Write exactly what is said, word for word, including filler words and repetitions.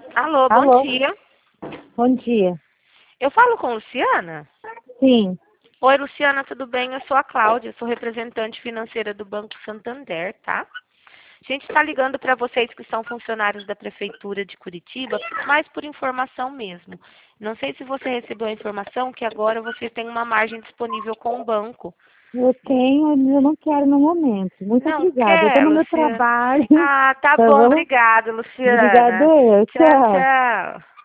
Alô, bom Alô, dia. bom dia. Eu falo com Luciana? Sim, Oi, Luciana, tudo bem? Eu sou a Cláudia, sou representante financeira do Banco Santander, tá? A gente está ligando para vocês que são funcionários da Prefeitura de Curitiba, mais por informação mesmo. Não sei se você recebeu a informação que agora você tem uma margem disponível com o banco. eu tenho, mas eu não quero no momento. Muito Não obrigada. Eu estou quer, no meu Luciana? trabalho. Ah, tá Tá bom, bom? obrigada, Obrigada Luciana. eu. Tchau, Tchau. tchau.